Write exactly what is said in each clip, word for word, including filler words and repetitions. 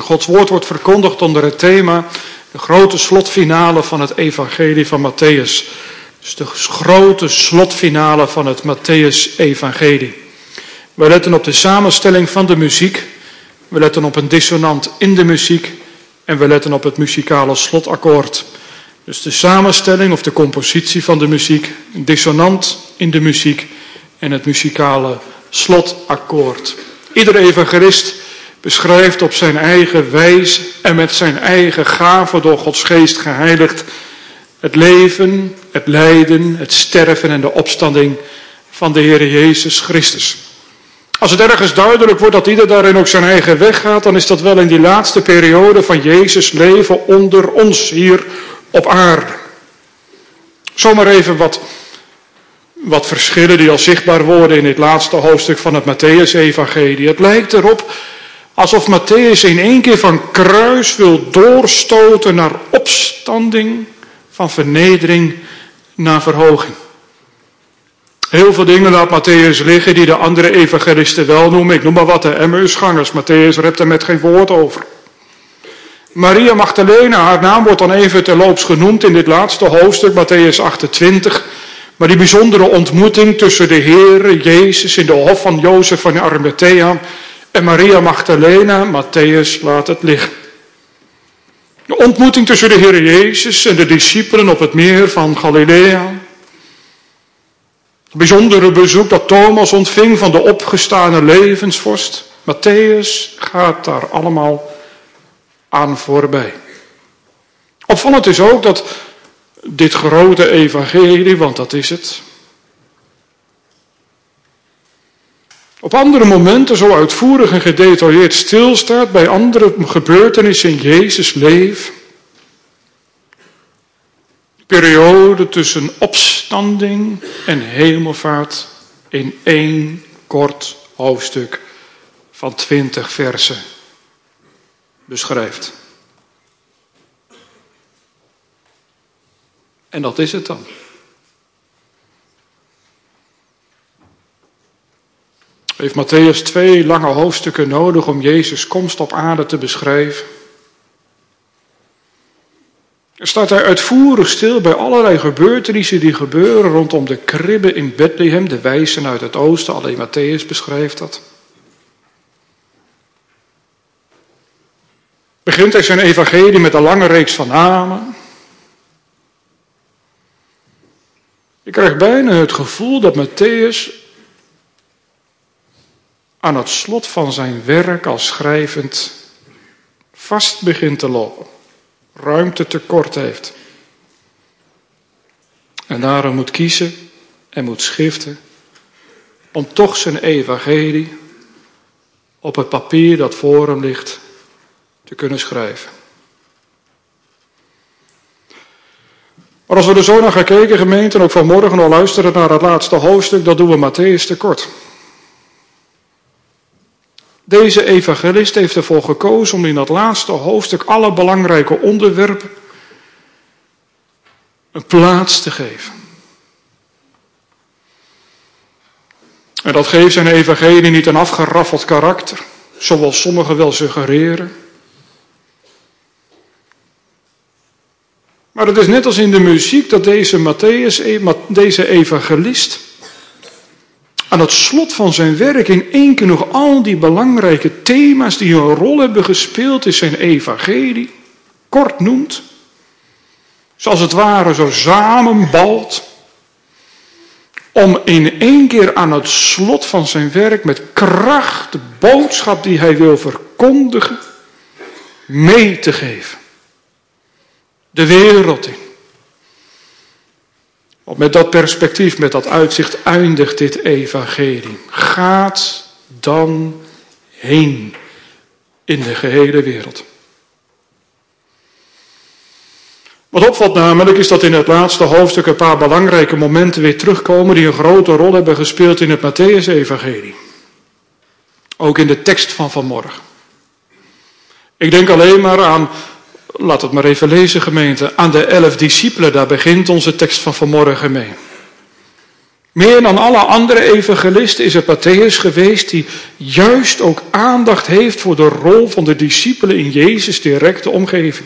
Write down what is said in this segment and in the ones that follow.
Gods woord wordt verkondigd onder het thema de grote slotfinale van het evangelie van Matthäus. Dus de grote slotfinale van het Matthäus-evangelie. We letten op de samenstelling van de muziek. We letten op een dissonant in de muziek. En we letten op het muzikale slotakkoord. Dus de samenstelling of de compositie van de muziek. Een dissonant in de muziek. En het muzikale slotakkoord. Iedere evangelist beschrijft op zijn eigen wijze en met zijn eigen gave door Gods geest geheiligd het leven, het lijden, het sterven en de opstanding van de Heer Jezus Christus. Als het ergens duidelijk wordt dat ieder daarin ook zijn eigen weg gaat, dan is dat wel in die laatste periode van Jezus' leven onder ons hier op aarde. Zomaar even wat, wat verschillen die al zichtbaar worden in dit laatste hoofdstuk van het Matthäus-evangelie. Het lijkt erop alsof Matthäus in één keer van kruis wil doorstoten naar opstanding, van vernedering naar verhoging. Heel veel dingen laat Matthäus liggen die de andere evangelisten wel noemen. Ik noem maar wat, de Emmausgangers. Matthäus rept er met geen woord over. Maria Magdalena, haar naam wordt dan even terloops genoemd in dit laatste hoofdstuk, Matthäus achtentwintig. Maar die bijzondere ontmoeting tussen de Heer Jezus in de hof van Jozef van Arimathea en Maria Magdalena, Matthäus laat het liggen. De ontmoeting tussen de Heer Jezus en de discipelen op het meer van Galilea. Het bijzondere bezoek dat Thomas ontving van de opgestane levensvorst. Matthäus gaat daar allemaal aan voorbij. Opvallend is ook dat dit grote evangelie, want dat is het, op andere momenten zo uitvoerig en gedetailleerd stilstaat bij andere gebeurtenissen in Jezus' leven. Periode tussen opstanding en hemelvaart in één kort hoofdstuk van twintig versen beschrijft. En dat is het dan. Heeft Matthäus twee lange hoofdstukken nodig om Jezus' komst op aarde te beschrijven? Er staat hij uitvoerig stil bij allerlei gebeurtenissen die gebeuren rondom de kribbe in Bethlehem, de wijzen uit het oosten, alleen Matthäus beschrijft dat. Begint hij zijn evangelie met een lange reeks van namen. Ik krijg bijna het gevoel dat Matthäus aan het slot van zijn werk als schrijvend vast begint te lopen. Ruimte tekort heeft. En daarom moet kiezen en moet schiften om toch zijn evangelie op het papier dat voor hem ligt te kunnen schrijven. Maar als we er zo naar gaan kijken, gemeente, en ook vanmorgen al luisteren naar het laatste hoofdstuk, dan doen we Matthäus tekort. Deze evangelist heeft ervoor gekozen om in dat laatste hoofdstuk alle belangrijke onderwerpen een plaats te geven. En dat geeft zijn evangelie niet een afgeraffeld karakter, zoals sommigen wel suggereren. Maar het is net als in de muziek dat deze Matthäus, deze evangelist, aan het slot van zijn werk in één keer nog al die belangrijke thema's die een rol hebben gespeeld in zijn evangelie, kort noemt, zoals het ware zo samenbalt, om in één keer aan het slot van zijn werk met kracht de boodschap die hij wil verkondigen, mee te geven. De wereld in. Want met dat perspectief, met dat uitzicht eindigt dit evangelie. Gaat dan heen in de gehele wereld. Wat opvalt namelijk is dat in het laatste hoofdstuk een paar belangrijke momenten weer terugkomen die een grote rol hebben gespeeld in het Matthäus-evangelie. Ook in de tekst van vanmorgen. Ik denk alleen maar aan, laat het maar even lezen gemeente, aan de elf discipelen, daar begint onze tekst van vanmorgen mee. Meer dan alle andere evangelisten is het Mattheüs geweest die juist ook aandacht heeft voor de rol van de discipelen in Jezus' directe omgeving.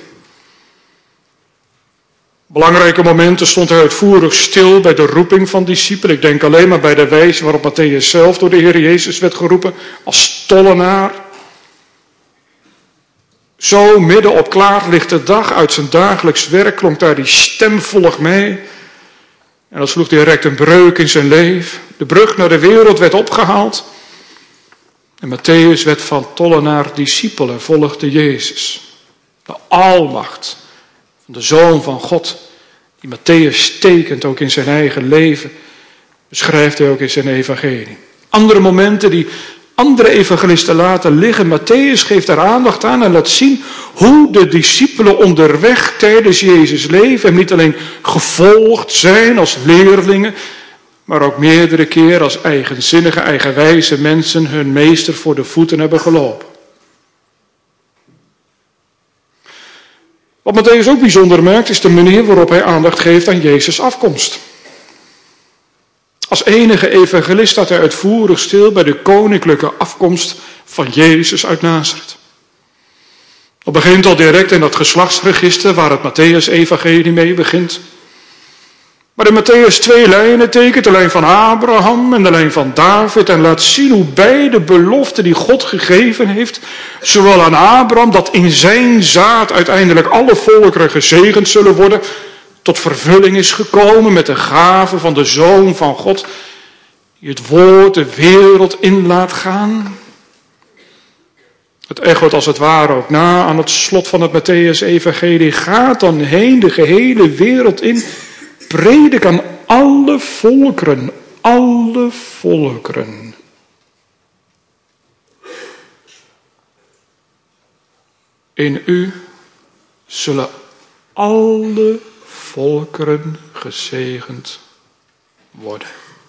Belangrijke momenten stond hij uitvoerig stil bij de roeping van discipelen. Ik denk alleen maar bij de wijze waarop Mattheüs zelf door de Heer Jezus werd geroepen als tollenaar. Zo midden op klaarlichte dag uit zijn dagelijks werk klonk daar die stem: volg mij. En dat sloeg direct een breuk in zijn leven. De brug naar de wereld werd opgehaald. En Mattheüs werd van tollenaar discipel en volgde Jezus. De almacht van de Zoon van God, die Mattheüs tekent ook in zijn eigen leven, beschrijft hij ook in zijn evangelie. Andere momenten die andere evangelisten laten liggen, Mattheüs geeft daar aandacht aan en laat zien hoe de discipelen onderweg tijdens Jezus' leven hem niet alleen gevolgd zijn als leerlingen, maar ook meerdere keer als eigenzinnige, eigenwijze mensen hun meester voor de voeten hebben gelopen. Wat Mattheüs ook bijzonder maakt, is de manier waarop hij aandacht geeft aan Jezus' afkomst. Als enige evangelist staat hij uitvoerig stil bij de koninklijke afkomst van Jezus uit Nazareth. Dat begint al direct in dat geslachtsregister waar het Mattheüs-evangelie mee begint. Maar in Mattheüs twee lijnen tekent, de lijn van Abraham en de lijn van David, en laat zien hoe beide beloften die God gegeven heeft, zowel aan Abraham, dat in zijn zaad uiteindelijk alle volkeren gezegend zullen worden, tot vervulling is gekomen met de gave van de Zoon van God, die het woord de wereld in laat gaan. Het echoot als het ware ook na aan het slot van het Mattheüs-evangelie. Gaat dan heen de gehele wereld in, predik aan alle volkeren, alle volkeren. In u zullen alle volkeren gezegend worden.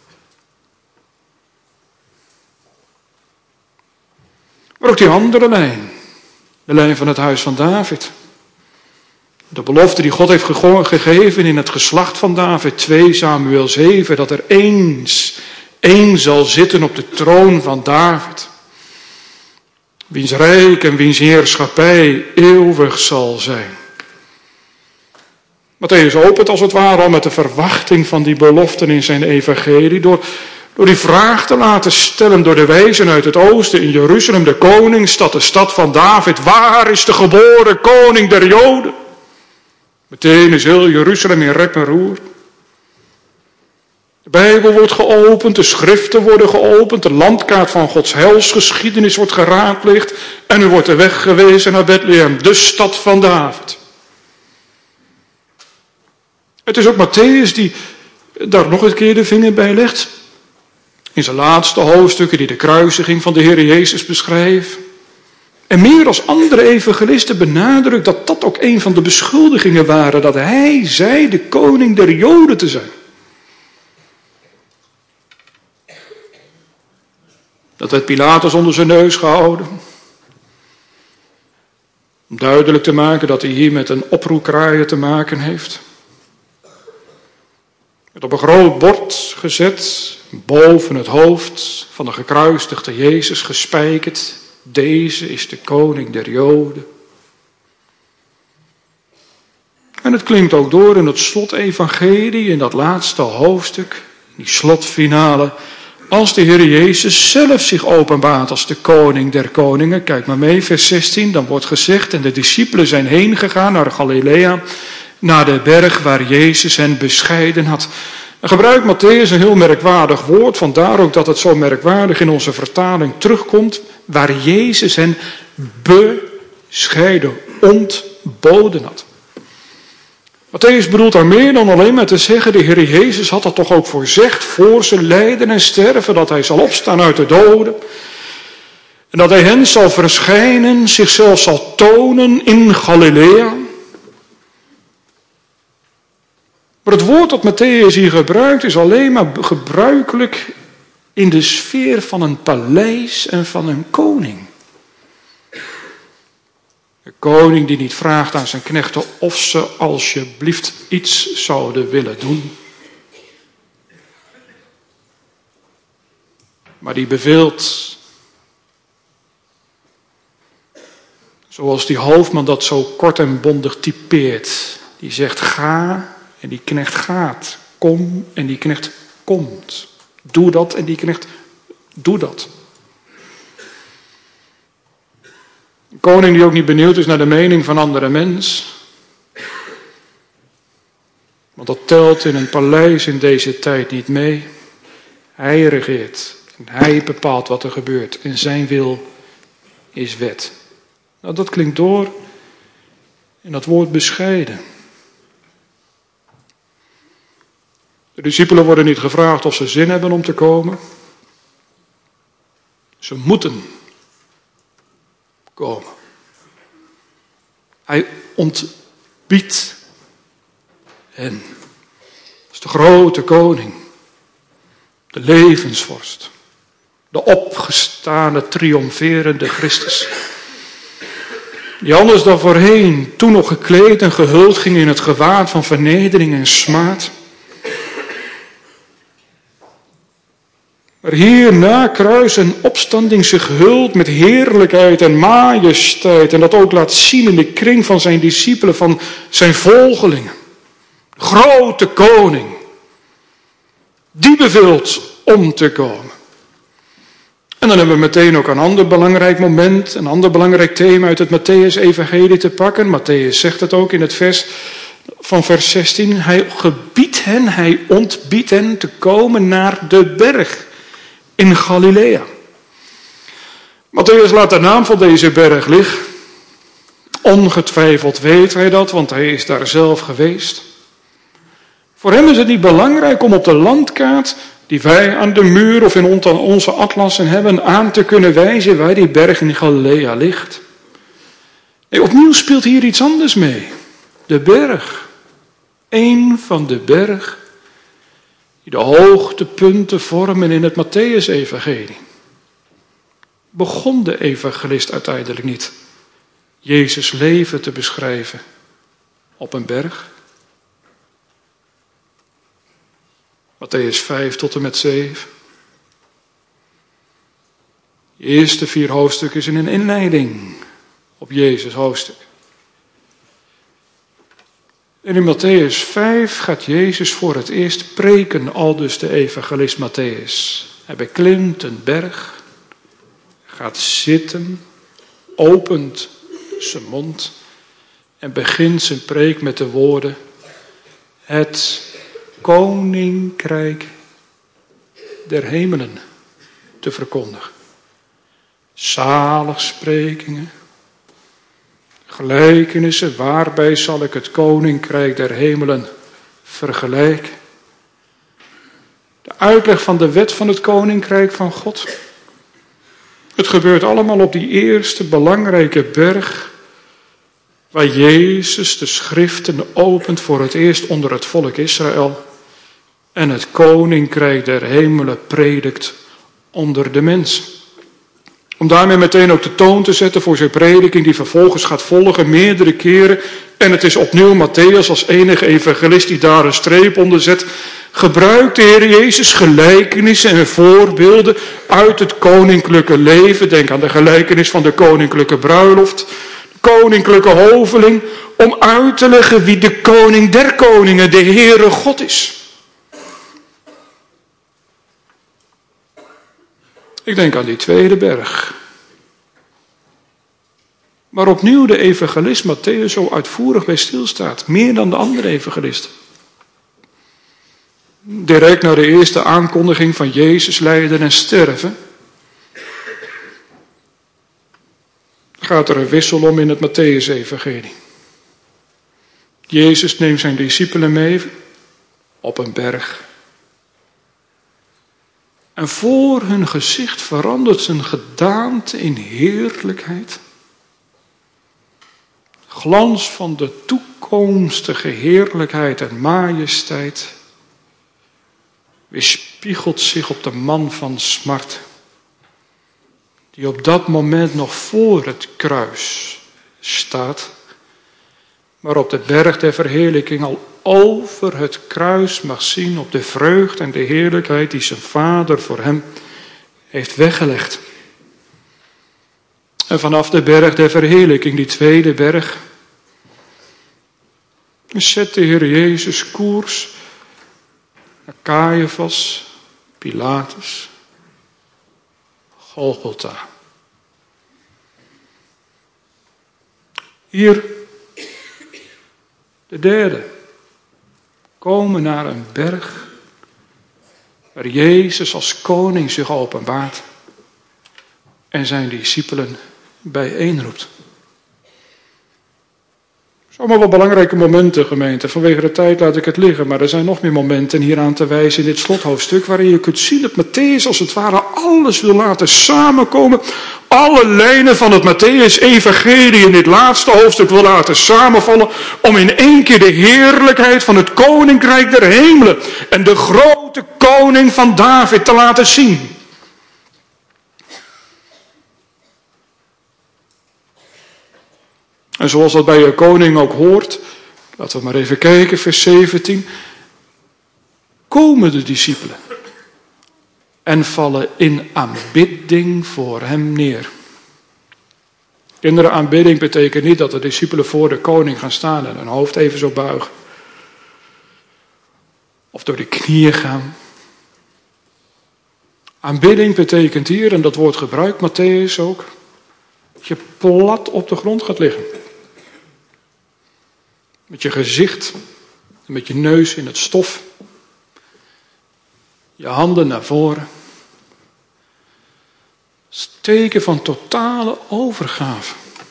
Maar ook die andere lijn, de lijn van het huis van David. De belofte die God heeft gegeven in het geslacht van David, twee Samuel zeven, dat er eens één zal zitten op de troon van David, wiens rijk en wiens heerschappij eeuwig zal zijn. Mattheüs opent als het ware al met de verwachting van die beloften in zijn evangelie, door, door die vraag te laten stellen door de wijzen uit het oosten in Jeruzalem, de koningsstad, de stad van David: waar is de geboren koning der Joden? Meteen is heel Jeruzalem in rep en roer. De Bijbel wordt geopend, de schriften worden geopend, de landkaart van Gods helsgeschiedenis wordt geraadpleegd en u wordt de weg gewezen naar Bethlehem, de stad van David. Het is ook Mattheüs die daar nog een keer de vinger bij legt. In zijn laatste hoofdstukken die de kruisiging van de Heer Jezus beschrijft. En meer als andere evangelisten benadrukt dat dat ook een van de beschuldigingen waren, dat hij zei de koning der Joden te zijn. Dat werd Pilatus onder zijn neus gehouden. Om duidelijk te maken dat hij hier met een oproerkraaier te maken heeft. Het op een groot bord gezet, boven het hoofd van de gekruisigde Jezus gespijkerd: deze is de koning der Joden. En het klinkt ook door in het slotevangelie, in dat laatste hoofdstuk, die slotfinale, als de Heer Jezus zelf zich openbaart als de koning der koningen. Kijk maar mee, vers zestien, dan wordt gezegd: en de discipelen zijn heen gegaan naar Galilea, naar de berg waar Jezus hen bescheiden had. En gebruikt Mattheüs een heel merkwaardig woord, vandaar ook dat het zo merkwaardig in onze vertaling terugkomt, waar Jezus hen bescheiden, ontboden had. Mattheüs bedoelt daar meer dan alleen maar te zeggen: de Heer Jezus had dat toch ook voorzegd voor zijn lijden en sterven, dat hij zal opstaan uit de doden. En dat hij hen zal verschijnen, zichzelf zal tonen in Galilea. Maar het woord dat Mattheüs hier gebruikt is alleen maar gebruikelijk in de sfeer van een paleis en van een koning. Een koning die niet vraagt aan zijn knechten of ze alsjeblieft iets zouden willen doen. Maar die beveelt, zoals die hoofdman dat zo kort en bondig typeert. Die zegt ga en die knecht gaat. Kom en die knecht komt. Doe dat en die knecht doe dat. Een koning die ook niet benieuwd is naar de mening van andere mens. Want dat telt in een paleis in deze tijd niet mee. Hij regeert en hij bepaalt wat er gebeurt. En zijn wil is wet. Nou, dat klinkt door in dat woord bescheiden. De discipelen worden niet gevraagd of ze zin hebben om te komen. Ze moeten komen. Hij ontbiedt hen. Dat is de grote koning. De levensvorst. De opgestane, triomferende Christus. Die anders dan voorheen, toen nog gekleed en gehuld ging in het gewaad van vernedering en smaad. Maar hier na kruis en opstanding zich gehuld met heerlijkheid en majesteit. En dat ook laat zien in de kring van zijn discipelen, van zijn volgelingen. Grote koning. Die beveelt om te komen. En dan hebben we meteen ook een ander belangrijk moment, een ander belangrijk thema uit het Mattheüs-evangelie te pakken. Matthäus zegt het ook in het vers van vers zestien. Hij gebiedt hen, hij ontbiedt hen te komen naar de berg in Galilea. Matthäus laat de naam van deze berg liggen. Ongetwijfeld weet hij dat, want hij is daar zelf geweest. Voor hem is het niet belangrijk om op de landkaart die wij aan de muur of in onze atlassen hebben aan te kunnen wijzen waar die berg in Galilea ligt. Nee, opnieuw speelt hier iets anders mee. De berg. Eén van de berg die de hoogtepunten vormen in het Mattheüs-evangelie. Begon de evangelist uiteindelijk niet Jezus' leven te beschrijven op een berg? Mattheüs vijf tot en met zeven. De eerste vier hoofdstukken zijn een inleiding op Jezus' hoofdstuk. En in Mattheüs vijf gaat Jezus voor het eerst preken, aldus de evangelist Mattheüs. Hij beklimt een berg, gaat zitten, opent zijn mond en begint zijn preek met de woorden: het koninkrijk der hemelen te verkondigen. Zaligsprekingen, gelijkenissen, waarbij zal ik het koninkrijk der hemelen vergelijken. De uitleg van de wet van het koninkrijk van God. Het gebeurt allemaal op die eerste belangrijke berg, waar Jezus de schriften opent voor het eerst onder het volk Israël en het koninkrijk der hemelen predikt onder de mensen. Om daarmee meteen ook de toon te zetten voor zijn prediking die vervolgens gaat volgen meerdere keren. En het is opnieuw Mattheüs als enige evangelist die daar een streep onder zet. Gebruikt de Heer Jezus gelijkenissen en voorbeelden uit het koninklijke leven. Denk aan de gelijkenis van de koninklijke bruiloft, de koninklijke hoveling, om uit te leggen wie de koning der koningen, de Heere God is. Ik denk aan die tweede berg, waar opnieuw de evangelist Mattheüs zo uitvoerig bij stilstaat, meer dan de andere evangelisten. Direct na de eerste aankondiging van Jezus lijden en sterven, gaat er een wissel om in het Mattheüs-evangelie. Jezus neemt zijn discipelen mee op een berg. En voor hun gezicht verandert zijn gedaante in heerlijkheid. Glans van de toekomstige heerlijkheid en majesteit weerspiegelt zich op de man van smart, die op dat moment nog voor het kruis staat, maar op de berg der verheerlijking al over het kruis mag zien op de vreugde en de heerlijkheid die zijn Vader voor hem heeft weggelegd. En vanaf de berg der verheerlijking, die tweede berg, zet de Heer Jezus koers naar Caiaphas, Pilatus, Golgotha. Hier, de derde, komen naar een berg waar Jezus als koning zich openbaart en zijn discipelen bijeenroept. Zomaar wel belangrijke momenten, gemeente. Vanwege de tijd laat ik het liggen, maar er zijn nog meer momenten hier aan te wijzen in dit slothoofdstuk, waarin je kunt zien dat Mattheüs als het ware alles wil laten samenkomen. Alle lijnen van het Mattheüs-evangelie in dit laatste hoofdstuk wil laten samenvallen, om in één keer de heerlijkheid van het koninkrijk der hemelen en de grote koning van David te laten zien. En zoals dat bij een koning ook hoort, laten we maar even kijken, vers zeventien. Komen de discipelen en vallen in aanbidding voor hem neer. Kinderen, aanbidding betekent niet dat de discipelen voor de koning gaan staan en hun hoofd even zo buigen. Of door de knieën gaan. Aanbidding betekent hier, en dat woord gebruikt Mattheüs ook, dat je plat op de grond gaat liggen. Met je gezicht en met je neus in het stof. Je handen naar voren. Dat is een teken van totale overgave.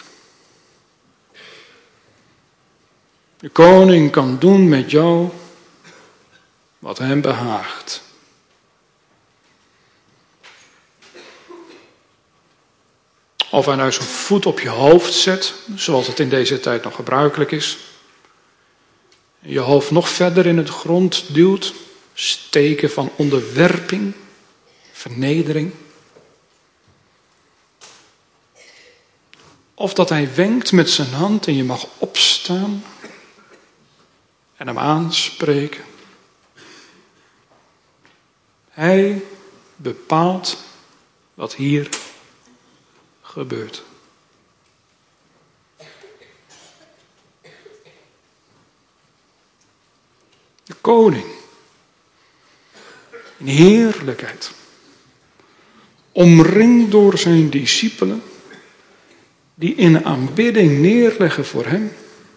De koning kan doen met jou wat hem behaagt. Of hij nou zijn voet op je hoofd zet, zoals het in deze tijd nog gebruikelijk is. Je hoofd nog verder in het grond duwt. Teken van onderwerping, vernedering. Of dat hij wenkt met zijn hand en je mag opstaan en hem aanspreken. Hij bepaalt wat hier gebeurt. De koning, in heerlijkheid, omringd door zijn discipelen, die in aanbidding neerleggen voor hem,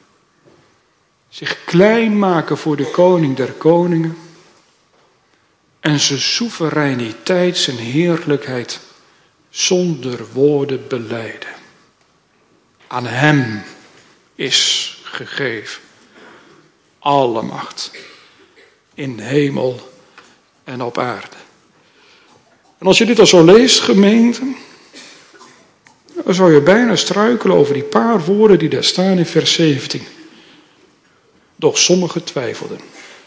zich klein maken voor de koning der koningen en zijn soevereiniteit, zijn heerlijkheid zonder woorden belijden. Aan hem is gegeven alle macht in hemel en op aarde. En als je dit al zo leest, gemeente, dan zou je bijna struikelen over die paar woorden die daar staan in vers zeventien. Doch sommigen twijfelden.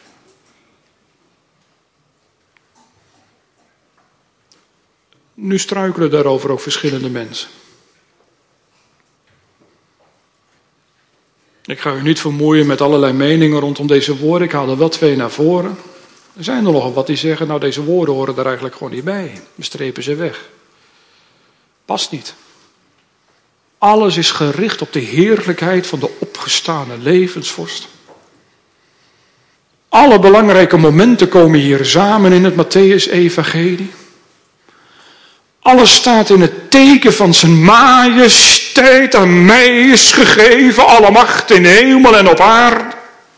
Nu struikelen daarover ook verschillende mensen. Ik ga u niet vermoeien met allerlei meningen rondom deze woorden. Ik haal er wel twee naar voren. Er zijn er nogal wat die zeggen, nou deze woorden horen er eigenlijk gewoon niet bij. We strepen ze weg. Past niet. Alles is gericht op de heerlijkheid van de opgestane levensvorst. Alle belangrijke momenten komen hier samen in het Mattheüs-evangelie. Alles staat in het teken van zijn majesteit. Aan mij is gegeven alle macht in hemel en op aarde.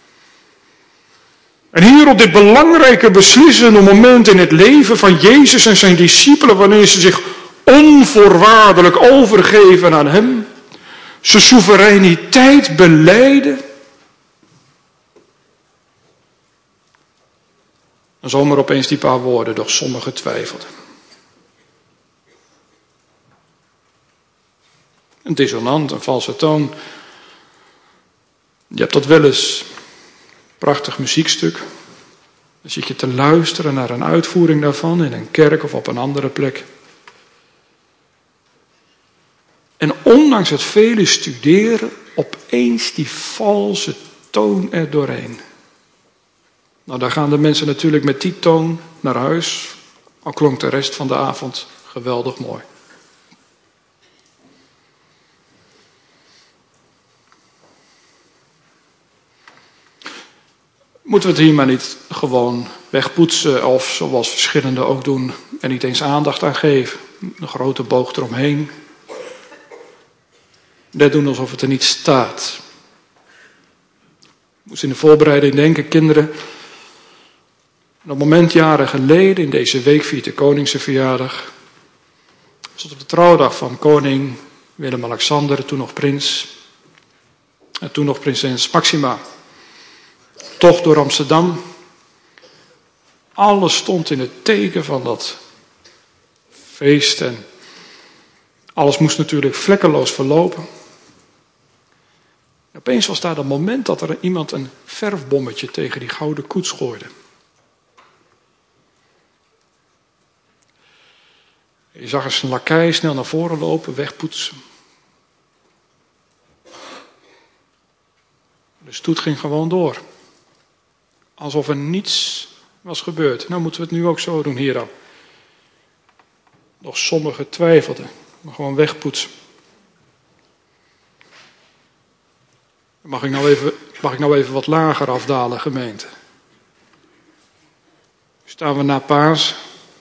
En hier op dit belangrijke beslissende moment in het leven van Jezus en zijn discipelen, wanneer ze zich onvoorwaardelijk overgeven aan hem, zijn soevereiniteit belijden, dan zomaar opeens die paar woorden, doch sommigen twijfelden. Een dissonant, een valse toon. Je hebt dat wel eens. Prachtig muziekstuk. Dan zit je te luisteren naar een uitvoering daarvan in een kerk of op een andere plek. En ondanks het vele studeren, opeens die valse toon er doorheen. Nou, daar gaan de mensen natuurlijk met die toon naar huis. Al klonk de rest van de avond Geweldig mooi. Moeten we het hier maar niet gewoon wegpoetsen of zoals verschillenden ook doen en niet eens aandacht aan geven. Een grote boog eromheen. Net doen alsof het er niet staat. Ik moest in de voorbereiding denken, kinderen. Op het moment jaren geleden, in deze week viert de koningse verjaardag, was het op de trouwdag van koning Willem-Alexander, toen nog prins, en toen nog prinses Maxima. Toch door Amsterdam. Alles stond in het teken van dat feest en alles moest natuurlijk vlekkeloos verlopen. En opeens was daar dat moment dat er iemand een verfbommetje tegen die gouden koets gooide. Je zag eens een lakai snel naar voren lopen, wegpoetsen. De stoet ging gewoon door. Alsof er niets was gebeurd. Nou moeten we het nu ook zo doen hier dan. Nog sommigen twijfelden, maar gewoon wegpoetsen. Mag ik nou even, mag ik nou even wat lager afdalen, gemeente? Staan we na Paas.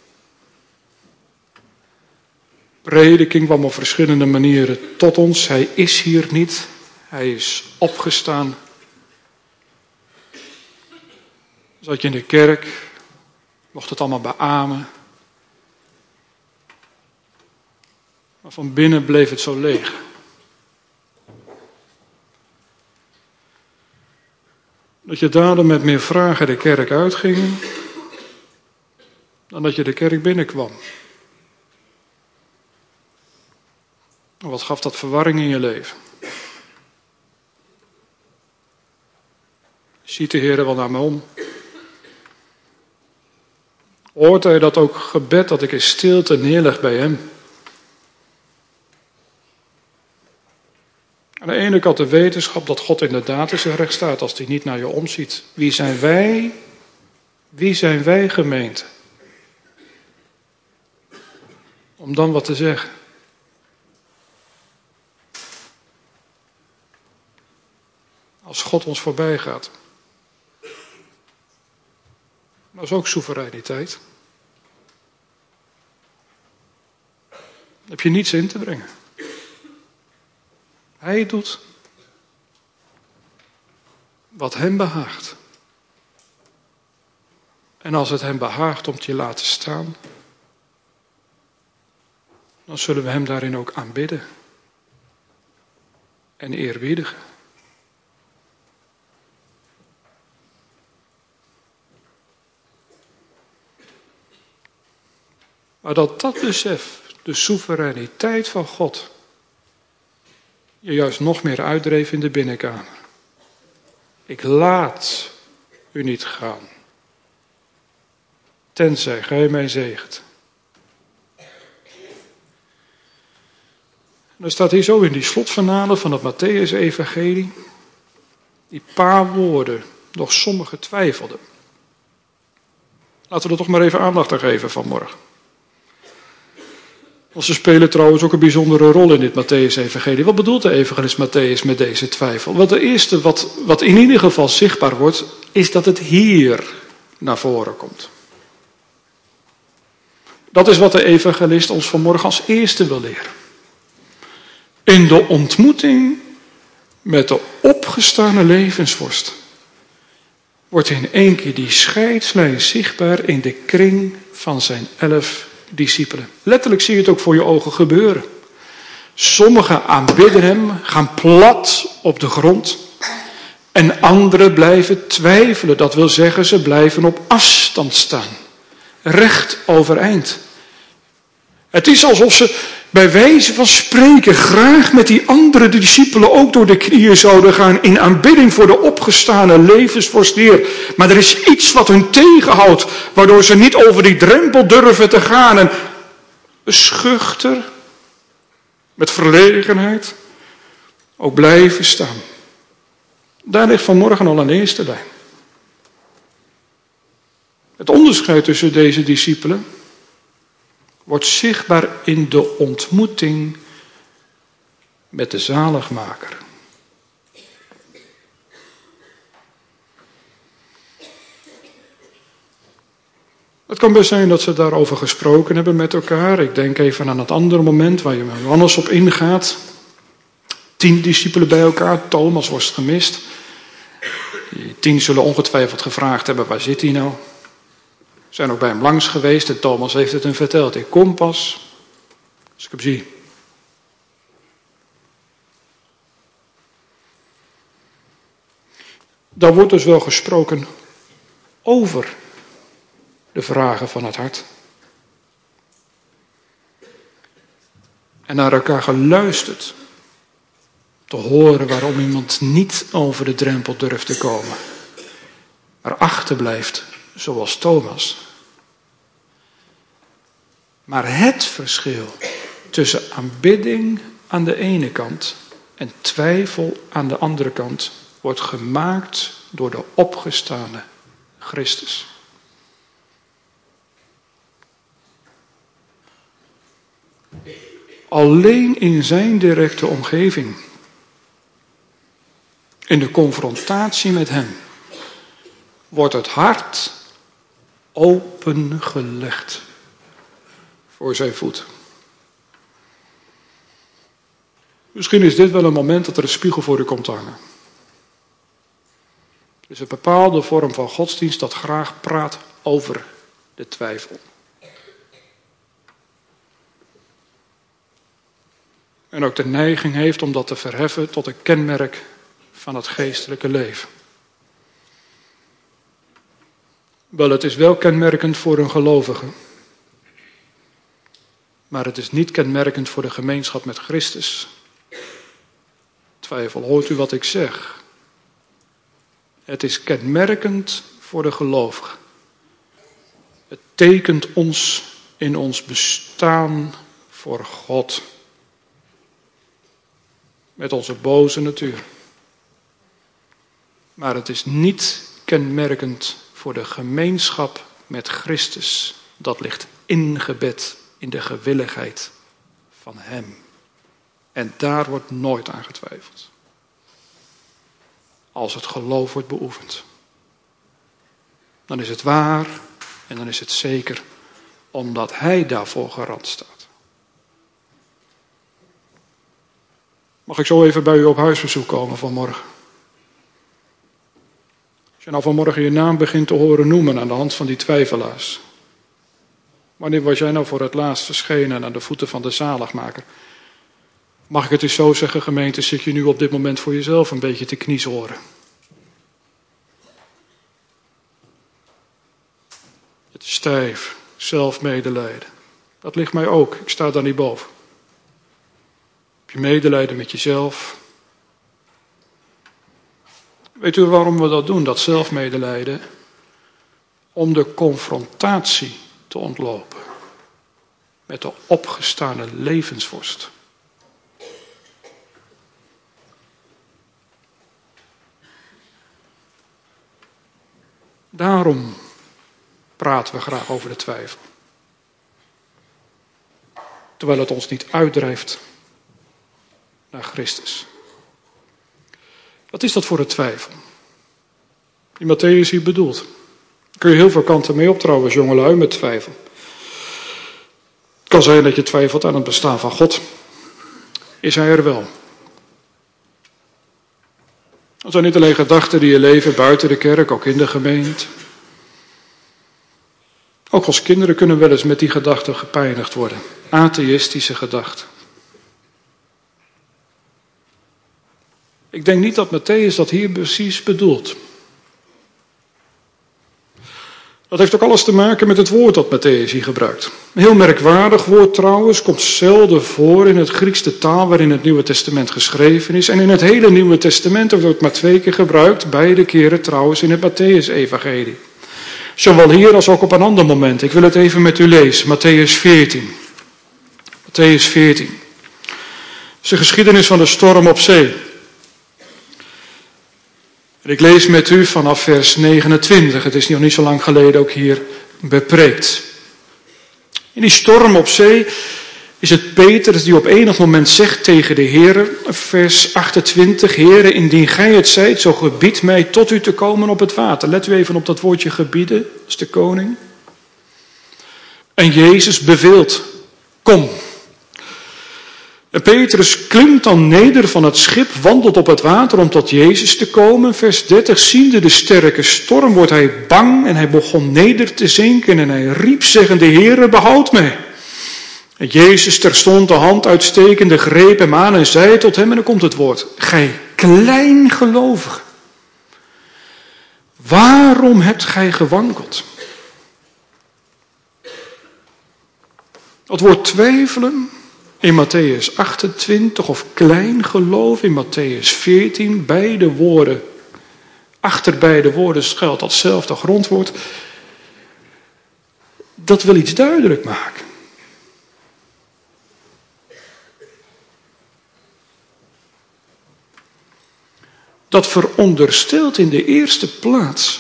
Prediking kwam op verschillende manieren tot ons. Hij is hier niet. Hij is opgestaan. Zat je in de kerk, mocht het allemaal beamen. Maar van binnen bleef het zo leeg. Dat je daardoor met meer vragen de kerk uitging, dan dat je de kerk binnenkwam. En wat gaf dat verwarring in je leven? Ziet de Heer wel naar me om? Hoort hij dat ook gebed dat ik in stilte neerleg bij hem? Aan de ene kant de wetenschap dat God inderdaad in zijn recht staat als hij niet naar je omziet. Wie zijn wij? Wie zijn wij, gemeente? Om dan wat te zeggen. Als God ons voorbij gaat. Dat is ook soevereiniteit. Daar heb je niets in te brengen. Hij doet wat hem behaagt. En als het hem behaagt om te laten staan, dan zullen we hem daarin ook aanbidden en eerbiedigen. Maar dat dat besef, de soevereiniteit van God, je juist nog meer uitdreef in de binnenkamer. Ik laat u niet gaan, tenzij gij mij zegent. En er staat hier zo in die slotverhalen van het Mattheüs-evangelie, die paar woorden, nog sommigen twijfelden. Laten we er toch maar even aandacht aan geven vanmorgen. Want ze spelen trouwens ook een bijzondere rol in dit Mattheüs-evangelie. Wat bedoelt de evangelist Mattheüs met deze twijfel? Want het eerste wat, wat in ieder geval zichtbaar wordt, is dat het hier naar voren komt. Dat is wat de evangelist ons vanmorgen als eerste wil leren. In de ontmoeting met de opgestane levensvorst wordt in één keer die scheidslijn zichtbaar in de kring van zijn elf discipelen. Letterlijk zie je het ook voor je ogen gebeuren. Sommigen aanbidden hem, gaan plat op de grond. En anderen blijven twijfelen. Dat wil zeggen, ze blijven op afstand staan. Recht overeind. Het is alsof ze bij wijze van spreken graag met die andere discipelen ook door de knieën zouden gaan in aanbidding voor de opgestane levensvorst Heer. Maar er is iets wat hun tegenhoudt, waardoor ze niet over die drempel durven te gaan en schuchter, met verlegenheid, ook blijven staan. Daar ligt vanmorgen al een eerste lijn. Het onderscheid tussen deze discipelen wordt zichtbaar in de ontmoeting met de zaligmaker. Het kan best zijn dat ze daarover gesproken hebben met elkaar. Ik denk even aan het andere moment waar Johannes op ingaat. Tien discipelen bij elkaar, Thomas wordt gemist. Die tien zullen ongetwijfeld gevraagd hebben, waar zit hij nou? Zijn ook bij hem langs geweest en Thomas heeft het hem verteld. Ik kom pas als ik hem zie. Daar wordt dus wel gesproken over de vragen van het hart. En naar elkaar geluisterd. Te horen waarom iemand niet over de drempel durft te komen. Maar achterblijft, zoals Thomas. Maar het verschil tussen aanbidding aan de ene kant en twijfel aan de andere kant wordt gemaakt door de opgestane Christus. Alleen in zijn directe omgeving, in de confrontatie met hem, wordt het hart opengelegd voor zijn voet. Misschien is dit wel een moment dat er een spiegel voor u komt hangen. Het is een bepaalde vorm van godsdienst dat graag praat over de twijfel. En ook de neiging heeft om dat te verheffen tot een kenmerk van het geestelijke leven. Wel, het is wel kenmerkend voor een gelovige. Maar het is niet kenmerkend voor de gemeenschap met Christus. Twijfel, hoort u wat ik zeg? Het is kenmerkend voor de gelovige. Het tekent ons in ons bestaan voor God. Met onze boze natuur. Maar het is niet kenmerkend voor de gemeenschap met Christus. Dat ligt ingebed in de gewilligheid van hem. En daar wordt nooit aan getwijfeld. Als het geloof wordt beoefend. Dan is het waar en dan is het zeker. Omdat hij daarvoor garant staat. Mag ik zo even bij u op huisbezoek komen vanmorgen? Als je nou vanmorgen je naam begint te horen noemen aan de hand van die twijfelaars. Wanneer was jij nou voor het laatst verschenen aan de voeten van de zaligmaker? Mag ik het eens zo zeggen, gemeente, zit je nu op dit moment voor jezelf een beetje te kniezoren? Het is stijf, zelfmedelijden. Dat ligt mij ook, ik sta daar niet boven. Heb je medelijden met jezelf? Weet u waarom we dat doen, dat zelfmedelijden? Om de confrontatie te ontlopen met de opgestane levensvorst. Daarom praten we graag over de twijfel. Terwijl het ons niet uitdrijft naar Christus. Wat is dat voor een twijfel? Die Mattheüs hier bedoelt. Daar kun je heel veel kanten mee op trouwens, jongelui, met twijfel. Het kan zijn dat je twijfelt aan het bestaan van God. Is hij er wel? Dat zijn niet alleen gedachten die je leven buiten de kerk, ook in de gemeente. Ook als kinderen kunnen wel eens met die gedachten gepijnigd worden. Atheïstische gedachten. Ik denk niet dat Mattheüs dat hier precies bedoelt. Dat heeft ook alles te maken met het woord dat Mattheüs hier gebruikt. Een heel merkwaardig woord trouwens, komt zelden voor in het Grieks, de taal waarin het Nieuwe Testament geschreven is. En in het hele Nieuwe Testament wordt het maar twee keer gebruikt, beide keren trouwens in het Mattheüs-evangelie. Zowel hier als ook op een ander moment. Ik wil het even met u lezen, Mattheüs veertien. Mattheüs veertien. Het is de geschiedenis van de storm op zee. En ik lees met u vanaf vers negenentwintig. Het is nog niet zo lang geleden ook hier bepreekt. In die storm op zee is het Petrus die op enig moment zegt tegen de Heere, vers achtentwintig, Heere, indien gij het zijt, zo gebied mij tot u te komen op het water. Let u even op dat woordje gebieden, dat is de koning. En Jezus beveelt, kom. En Petrus klimt dan neder van het schip, wandelt op het water om tot Jezus te komen. Vers dertig, ziende de sterke storm wordt hij bang en hij begon neder te zinken en hij riep zeggende, Heere, behoud mij. En Jezus terstond de hand uitstekende greep hem aan en zei tot hem, en dan komt het woord, gij kleingelovige, waarom hebt gij gewankeld? Het woord twijfelen in Matthäus achtentwintig of kleingeloof in Matthäus veertien, beide woorden, achter beide woorden schuilt datzelfde grondwoord, dat wil iets duidelijk maken. Dat veronderstelt in de eerste plaats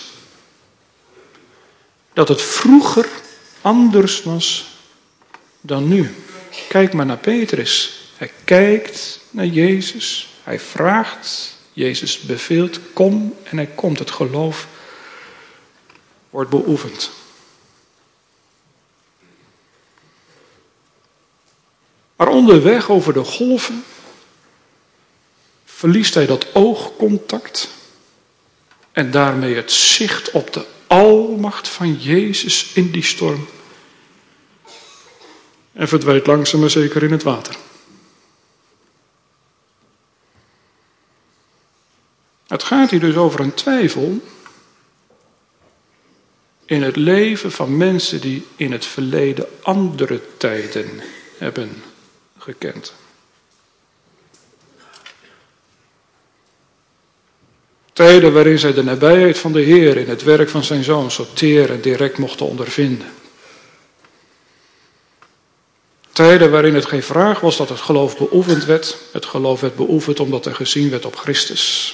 dat het vroeger anders was dan nu. Kijk maar naar Petrus. Hij kijkt naar Jezus. Hij vraagt. Jezus beveelt, kom, en hij komt. Het geloof wordt beoefend. Maar onderweg over de golven verliest hij dat oogcontact en daarmee het zicht op de almacht van Jezus in die storm. En verdwijnt langzaam maar zeker in het water. Het gaat hier dus over een twijfel in het leven van mensen die in het verleden andere tijden hebben gekend. Tijden waarin zij de nabijheid van de Heer in het werk van zijn Zoon zo teer en direct mochten ondervinden. Tijden waarin het geen vraag was dat het geloof beoefend werd. Het geloof werd beoefend omdat er gezien werd op Christus.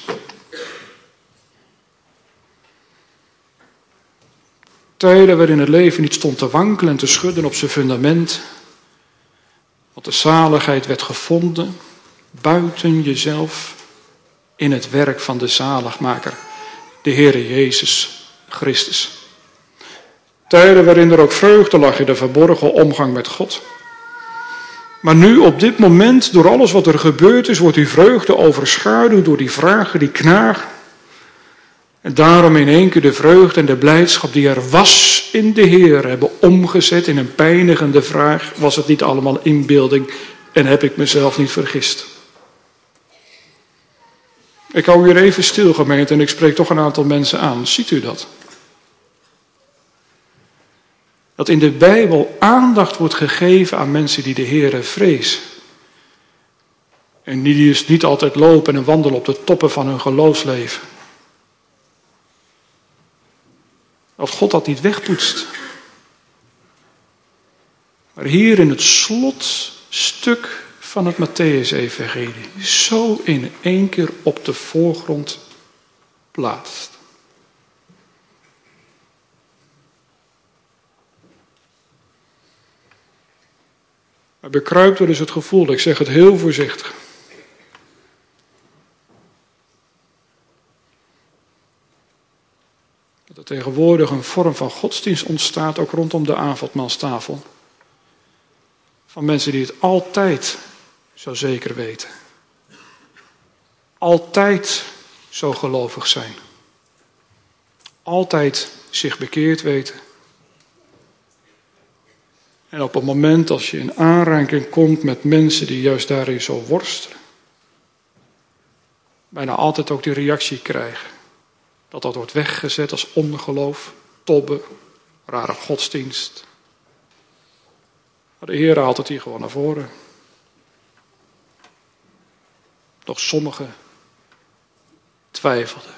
Tijden waarin het leven niet stond te wankelen en te schudden op zijn fundament. Want de zaligheid werd gevonden buiten jezelf in het werk van de zaligmaker, de Heere Jezus Christus. Tijden waarin er ook vreugde lag in de verborgen omgang met God. Maar nu op dit moment, door alles wat er gebeurd is, wordt die vreugde overschaduwd door die vragen, die knagen. En daarom in één keer de vreugde en de blijdschap die er was in de Heer hebben omgezet in een pijnigende vraag. Was het niet allemaal inbeelding en heb ik mezelf niet vergist? Ik hou hier even stil, gemeente, en ik spreek toch een aantal mensen aan. Ziet u dat? Dat in de Bijbel aandacht wordt gegeven aan mensen die de Heere vrezen. En die dus niet altijd lopen en wandelen op de toppen van hun geloofsleven. Dat God dat niet wegpoetst. Maar hier in het slotstuk van het Matthäus-evangelie zo in één keer op de voorgrond plaatst. Maar bekruipt er dus het gevoel, ik zeg het heel voorzichtig, dat er tegenwoordig een vorm van godsdienst ontstaat, ook rondom de avondmaalstafel. Van mensen die het altijd zo zeker weten. Altijd zo gelovig zijn. Altijd zich bekeerd weten. En op het moment als je in aanraking komt met mensen die juist daarin zo worstelen, bijna altijd ook die reactie krijgen. Dat dat wordt weggezet als ongeloof, tobben, rare godsdienst. Maar de Heer haalt het hier gewoon naar voren. Doch sommigen twijfelden.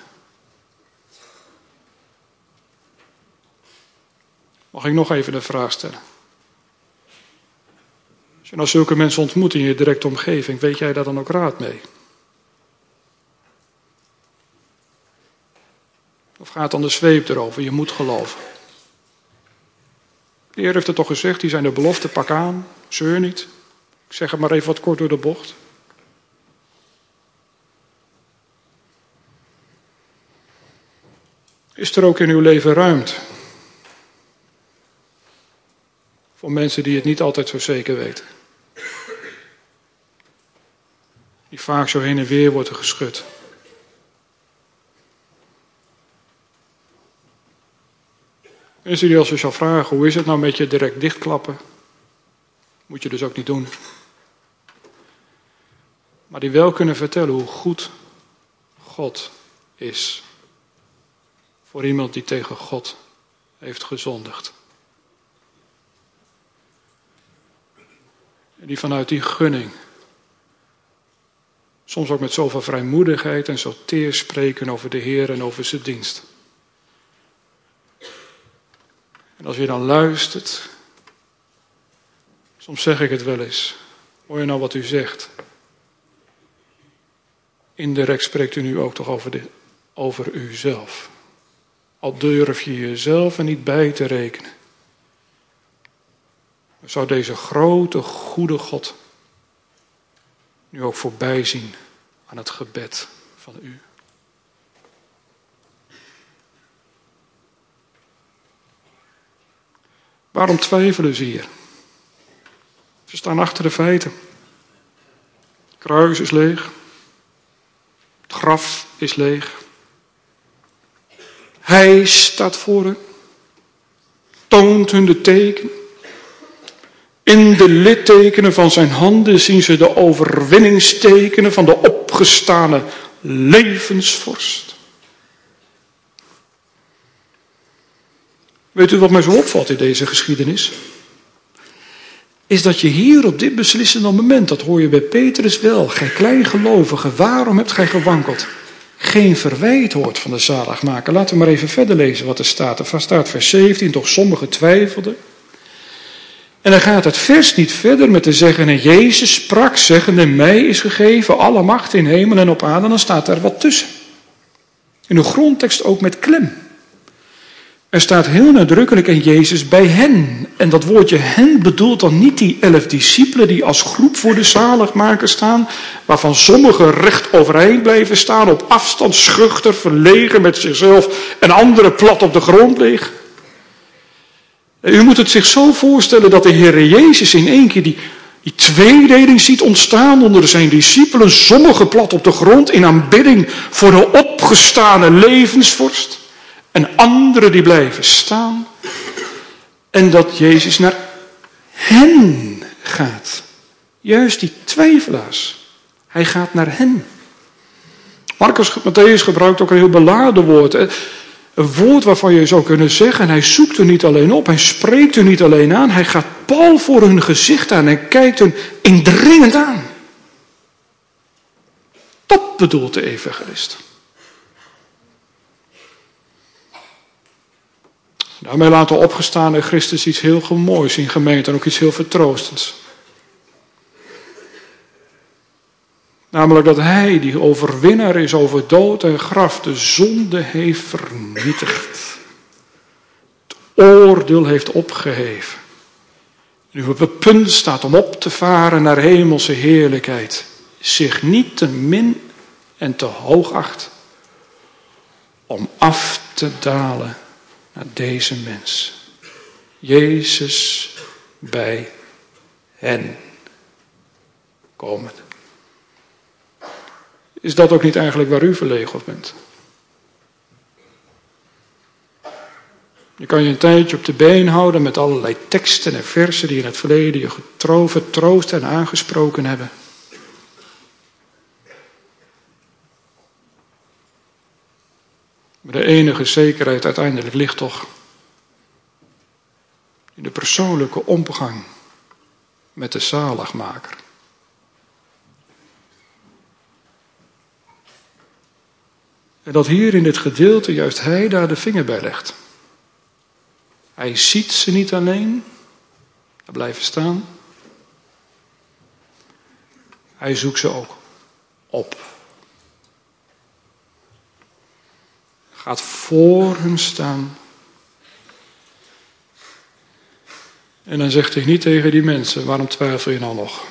Mag ik nog even een vraag stellen? Als je nou zulke mensen ontmoet in je directe omgeving, weet jij daar dan ook raad mee? Of gaat dan de zweep erover, je moet geloven? De Heer heeft het toch gezegd, die zijn de belofte, pak aan, zeur niet. Ik zeg het maar even wat kort door de bocht. Is er ook in uw leven ruimte voor mensen die het niet altijd zo zeker weten? Die vaak zo heen en weer worden geschud. Mensen die als je zou vragen, hoe is het nou met je direct dichtklappen? Moet je dus ook niet doen. Maar die wel kunnen vertellen hoe goed God is. Voor iemand die tegen God heeft gezondigd. En die vanuit die gunning, soms ook met zoveel vrijmoedigheid en zo teer spreken over de Heer en over zijn dienst. En als je dan luistert, soms zeg ik het wel eens, hoor je nou wat u zegt? Indirect spreekt u nu ook toch over, de, over uzelf. Al durf je jezelf er niet bij te rekenen. Zou deze grote, goede God nu ook voorbij zien aan het gebed van u? Waarom twijfelen ze hier? Ze staan achter de feiten. Het kruis is leeg. Het graf is leeg. Hij staat voor hen. Toont hun de teken. In de littekenen van zijn handen zien ze de overwinningstekenen van de opgestane levensvorst. Weet u wat mij zo opvalt in deze geschiedenis? Is dat je hier op dit beslissende moment, dat hoor je bij Petrus wel, gij kleingelovige, waarom hebt gij gewankeld? Geen verwijt hoort van de zaligmaker. Laten we maar even verder lezen wat er staat. Er staat vers zeventien, toch sommigen twijfelden. En dan gaat het vers niet verder met te zeggen, en Jezus sprak, zeggende, mij is gegeven alle macht in hemel en op aarde. Dan staat daar wat tussen. In de grondtekst ook met klem. Er staat heel nadrukkelijk en Jezus bij hen. En dat woordje hen bedoelt dan niet die elf discipelen die als groep voor de zaligmaker staan, waarvan sommigen recht overeind blijven staan, op afstand schuchter, verlegen met zichzelf en anderen plat op de grond liggen. U moet het zich zo voorstellen dat de Heer Jezus in één keer die, die tweedeling ziet ontstaan onder zijn discipelen, sommigen plat op de grond in aanbidding voor de opgestane levensvorst. En anderen die blijven staan. En dat Jezus naar hen gaat. Juist die twijfelaars. Hij gaat naar hen. Marcus Matthäus gebruikt ook een heel beladen woord. Een woord waarvan je zou kunnen zeggen, hij zoekt er niet alleen op. Hij spreekt er niet alleen aan. Hij gaat pal voor hun gezicht aan en kijkt hen indringend aan. Dat bedoelt de evangelist. Daarmee laat de opgestane Christus iets heel moois in gemeente en ook iets heel vertroostends. Namelijk dat hij, die overwinnaar is over dood en graf, de zonde heeft vernietigd. Het oordeel heeft opgeheven. Nu op het punt staat om op te varen naar hemelse heerlijkheid. Zich niet te min en te hoog acht. Om af te dalen naar deze mens. Jezus bij hen komen. Is dat ook niet eigenlijk waar u verlegen op bent? Je kan je een tijdje op de been houden met allerlei teksten en versen die in het verleden je getroffen, troost en aangesproken hebben. Maar de enige zekerheid uiteindelijk ligt toch in de persoonlijke omgang met de zaligmaker. En dat hier in dit gedeelte juist hij daar de vinger bij legt. Hij ziet ze niet alleen, daar blijven staan. Hij zoekt ze ook op. Gaat voor hun staan. En dan zegt hij niet tegen die mensen, waarom twijfel je nou nog?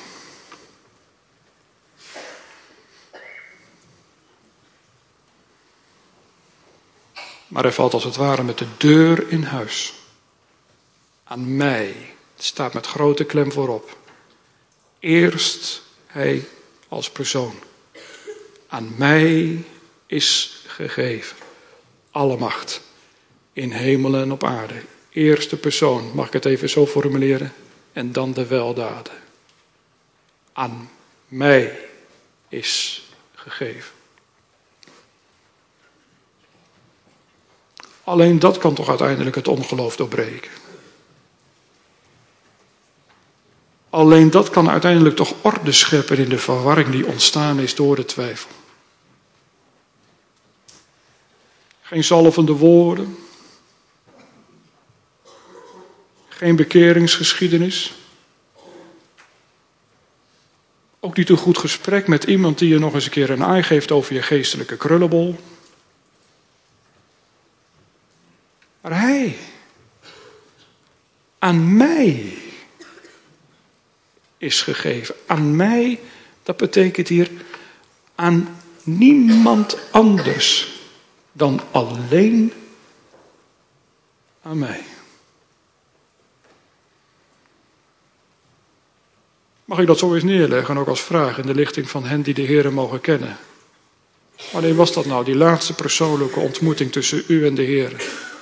Maar hij valt als het ware met de deur in huis. Aan mij, het staat met grote klem voorop. Eerst hij als persoon. Aan mij is gegeven alle macht in hemel en op aarde. Eerste persoon, mag ik het even zo formuleren? En dan de weldaden. Aan mij is gegeven. Alleen dat kan toch uiteindelijk het ongeloof doorbreken. Alleen dat kan uiteindelijk toch orde scheppen in de verwarring die ontstaan is door de twijfel. Geen zalvende woorden. Geen bekeringsgeschiedenis. Ook niet een goed gesprek met iemand die je nog eens een keer een aai geeft over je geestelijke krullenbol. Maar hij, aan mij is gegeven. Aan mij, dat betekent hier aan niemand anders dan alleen aan mij. Mag ik dat zo eens neerleggen, ook als vraag in de lichting van hen die de Heere mogen kennen? Wanneer was dat nou, die laatste persoonlijke ontmoeting tussen u en de Heere?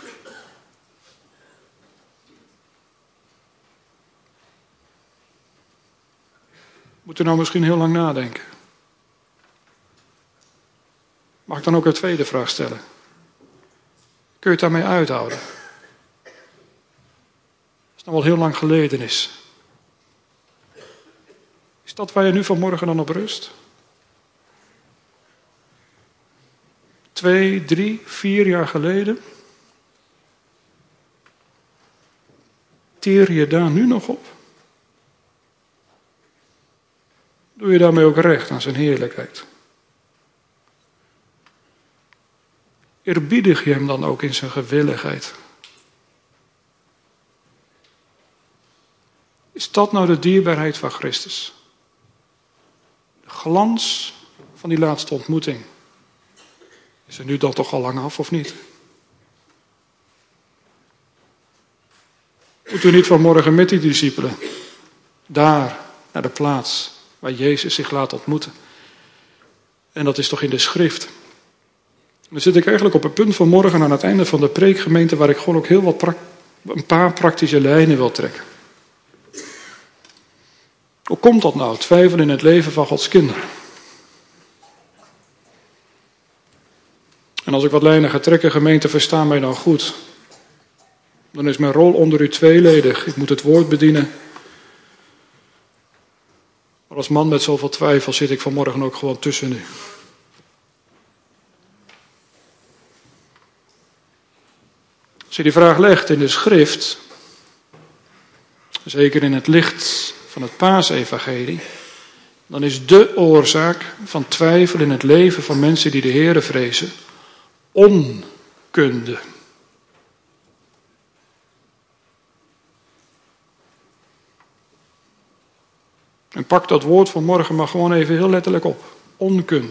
Moet u nou misschien heel lang nadenken. Mag ik dan ook een tweede vraag stellen? Kun je het daarmee uithouden? Als het nou wel heel lang geleden is. Is dat waar je nu vanmorgen dan op rust? Twee, drie, vier jaar geleden? Teer je daar nu nog op? Doe je daarmee ook recht aan zijn heerlijkheid? Eerbiedig je hem dan ook in zijn gewilligheid? Is dat nou de dierbaarheid van Christus? De glans van die laatste ontmoeting. Is er nu dan toch al lang af of niet? Moet u niet vanmorgen met die discipelen daar naar de plaats waar Jezus zich laat ontmoeten? En dat is toch in de schrift. Dan zit ik eigenlijk op het punt van morgen aan het einde van de preekgemeente waar ik gewoon ook heel wat pra- een paar praktische lijnen wil trekken. Hoe komt dat nou, twijfel in het leven van Gods kinderen? En als ik wat lijnen ga trekken, gemeente, verstaan mij nou goed. Dan is mijn rol onder u tweeledig. Ik moet het woord bedienen. Maar als man met zoveel twijfel zit ik vanmorgen ook gewoon tussen u. Als je die vraag legt in de schrift, zeker in het licht van het Paasevangelie, dan is de oorzaak van twijfel in het leven van mensen die de Heere vrezen onkunde. En pak dat woord van morgen maar gewoon even heel letterlijk op. Onkunde.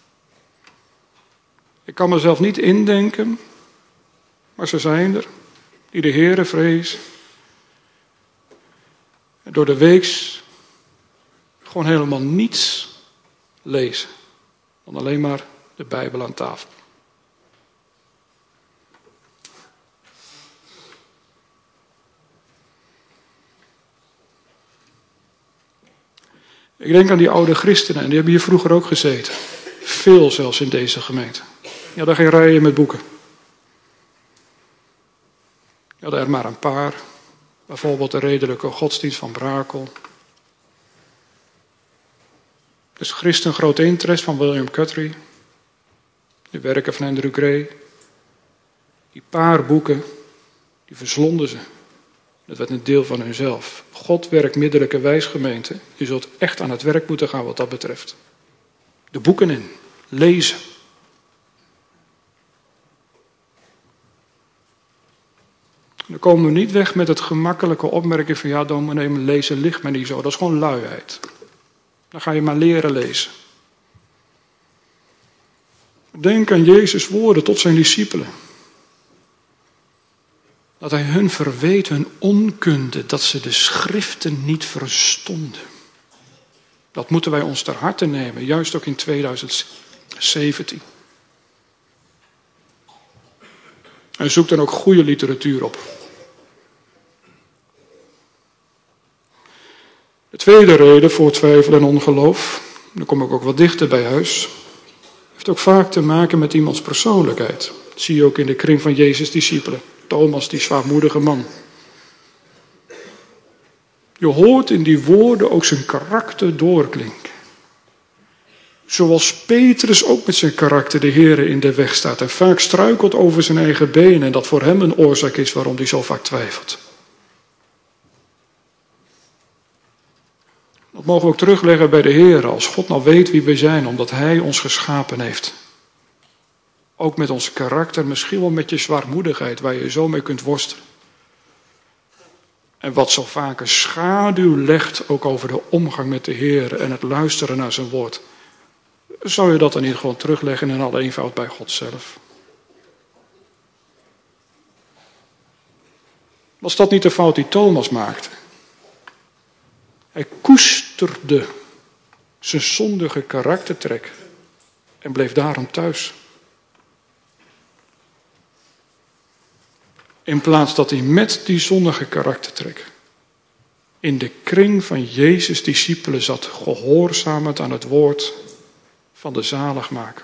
Ik kan mezelf niet indenken, maar ze zijn er, die de Heere vrezen. En door de weeks gewoon helemaal niets lezen. Dan alleen maar de Bijbel aan tafel. Ik denk aan die oude christenen, en die hebben hier vroeger ook gezeten. Veel zelfs in deze gemeente. Je had er geen rijen met boeken. Je had er maar een paar. Bijvoorbeeld de redelijke godsdienst van Brakel. Dus Christen groot interest van William Guthrie. De werken van Andrew Gray. Die paar boeken, die verslonden ze. Dat werd een deel van hunzelf. God werkt middelijke wijsgemeente. Je zult echt aan het werk moeten gaan wat dat betreft. De boeken in. Lezen. Dan komen we niet weg met het gemakkelijke opmerking van ja, dominee, lezen ligt me niet zo. Dat is gewoon luiheid. Dan ga je maar leren lezen. Denk aan Jezus' woorden tot zijn discipelen. Dat hij hun verweet hun onkunde, dat ze de schriften niet verstonden. Dat moeten wij ons ter harte nemen, juist ook in tweeduizend zeventien. En zoek dan ook goede literatuur op. De tweede reden voor twijfel en ongeloof, dan kom ik ook wat dichter bij huis, heeft ook vaak te maken met iemands persoonlijkheid. Dat zie je ook in de kring van Jezus' discipelen. Thomas, die zwaarmoedige man. Je hoort in die woorden ook zijn karakter doorklinken. Zoals Petrus ook met zijn karakter de Heere in de weg staat en vaak struikelt over zijn eigen benen en dat voor hem een oorzaak is waarom hij zo vaak twijfelt. Dat mogen we ook terugleggen bij de Heere als God nou weet wie we zijn, omdat Hij ons geschapen heeft. Ook met ons karakter, misschien wel met je zwaarmoedigheid waar je zo mee kunt worstelen. En wat zo vaak een schaduw legt ook over de omgang met de Heer en het luisteren naar zijn woord. Zou je dat dan niet gewoon terugleggen in alle eenvoud bij God zelf? Was dat niet de fout die Thomas maakte? Hij koesterde zijn zondige karaktertrek en bleef daarom thuis. In plaats dat hij met die zondige karaktertrek in de kring van Jezus' discipelen zat, gehoorzamend aan het woord van de zaligmaker.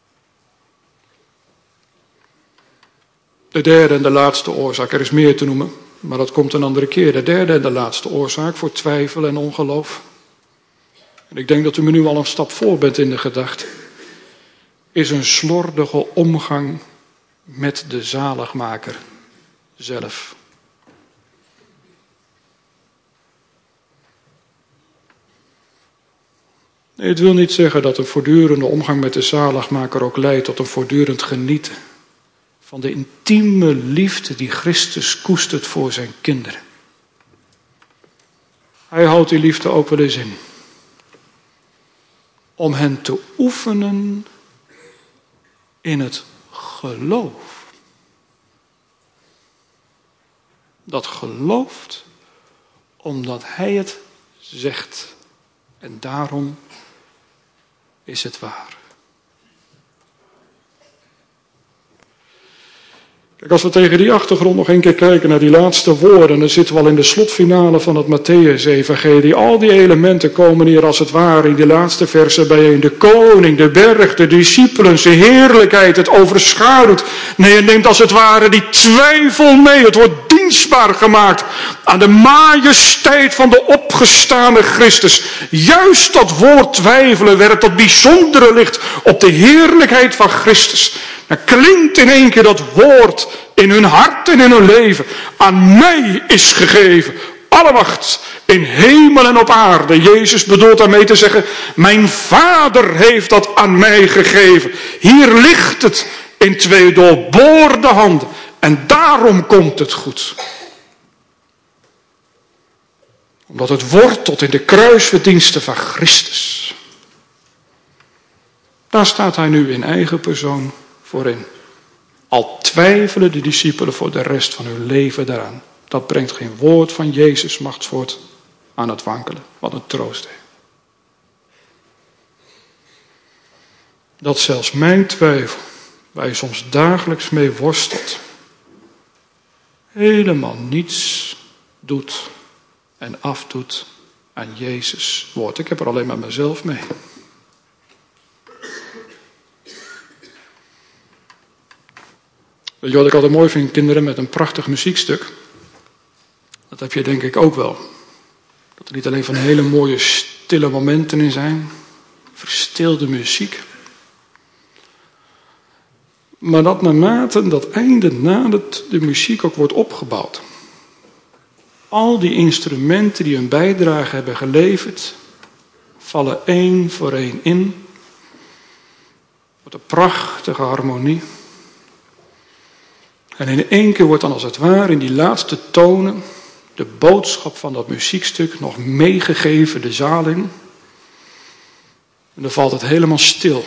De derde en de laatste oorzaak, er is meer te noemen, maar dat komt een andere keer. De derde en de laatste oorzaak voor twijfel en ongeloof. En ik denk dat u me nu al een stap voor bent in de gedachte. Is een slordige omgang met de zaligmaker zelf. Nee, het wil niet zeggen dat een voortdurende omgang met de zaligmaker ook leidt tot een voortdurend genieten van de intieme liefde die Christus koestert voor zijn kinderen. Hij houdt die liefde ook wel eens in. Om hen te oefenen in het geloof. Dat gelooft omdat hij het zegt. En daarom is het waar. Kijk, als we tegen die achtergrond nog een keer kijken naar die laatste woorden, dan zitten we al in de slotfinale van het Mattheüs-evangelie. Al die elementen komen hier als het ware in die laatste versen bijeen. De koning, de berg, de discipelen, zijn heerlijkheid, het overschaduwt. Nee, het neemt als het ware die twijfel mee. Het wordt dienstbaar gemaakt aan de majesteit van de opgestane Christus. Juist dat woord twijfelen werpt dat bijzondere licht op de heerlijkheid van Christus. Dan klinkt in één keer dat woord in hun hart en in hun leven. Aan mij is gegeven alle macht in hemel en op aarde. Jezus bedoelt daarmee te zeggen, mijn Vader heeft dat aan mij gegeven. Hier ligt het in twee doorboorde handen. En daarom komt het goed. Omdat het wortelt in de kruisverdiensten van Christus. Daar staat hij nu in eigen persoon voorin. Al twijfelen de discipelen voor de rest van hun leven daaraan. Dat brengt geen woord van Jezus machtswoord aan het wankelen. Wat een troost heeft. Dat zelfs mijn twijfel, waar je soms dagelijks mee worstelt, helemaal niets doet en afdoet aan Jezus' woord. Ik heb er alleen maar mezelf mee. Weet je wat ik altijd mooi vind, kinderen met een prachtig muziekstuk? Dat heb je denk ik ook wel. Dat er niet alleen van hele mooie stille momenten in zijn. Verstilde muziek. Maar dat naarmate dat einde nadert, de muziek ook wordt opgebouwd. Al die instrumenten die een bijdrage hebben geleverd, vallen één voor één in. Wat een prachtige harmonie. En in één keer wordt dan als het ware in die laatste tonen de boodschap van dat muziekstuk nog meegegeven de zaal in. En dan valt het helemaal stil.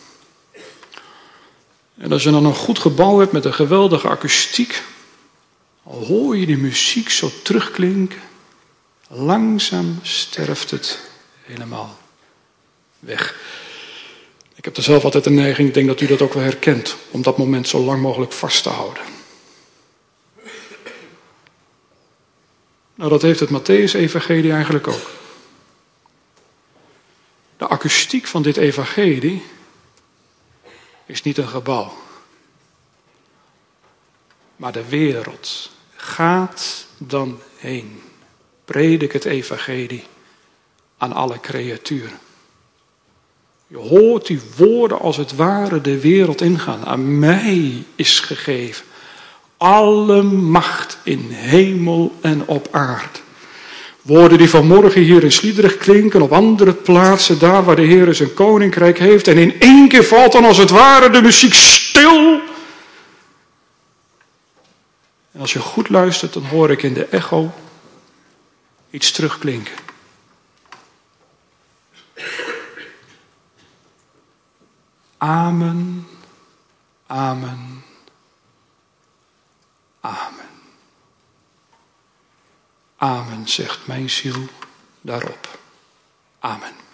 En als je dan een goed gebouw hebt met een geweldige akoestiek, al hoor je die muziek zo terugklinken, langzaam sterft het helemaal weg. Ik heb er zelf altijd een neiging, ik denk dat u dat ook wel herkent, om dat moment zo lang mogelijk vast te houden. Nou, dat heeft het Mattheüs-evangelie eigenlijk ook. De akoestiek van dit evangelie is niet een gebouw. Maar de wereld gaat dan heen. Predik het evangelie aan alle creaturen. Je hoort die woorden als het ware de wereld ingaan. Aan mij is gegeven alle macht in hemel en op aarde. Woorden die vanmorgen hier in Sliedrecht klinken, op andere plaatsen, daar waar de Heer zijn koninkrijk heeft. En in één keer valt dan als het ware de muziek stil. En als je goed luistert, dan hoor ik in de echo iets terugklinken. Amen, amen, amen. Amen, zegt mijn ziel daarop. Amen.